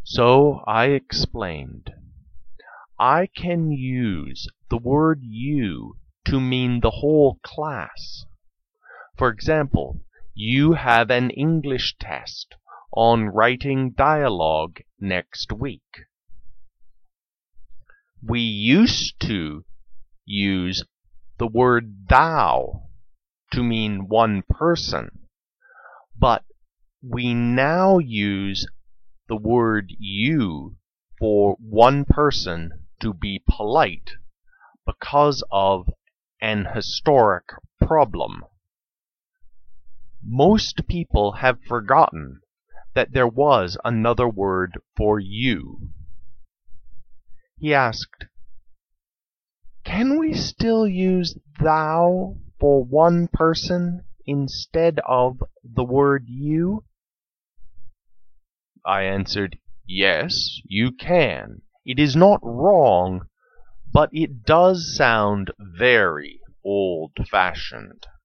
So I explained, I can use the word you to mean the whole class. For example, you have an English test on writing dialogue next week. We used to use the word thou to mean one person, but we now use the word you for one person to be polite because of an historic problem. Most people have forgotten that there was another word for you. He asked, "Can we still use thou for one person instead of the word you?" I answered, "Yes, you can. It is not wrong, but it does sound very old-fashioned."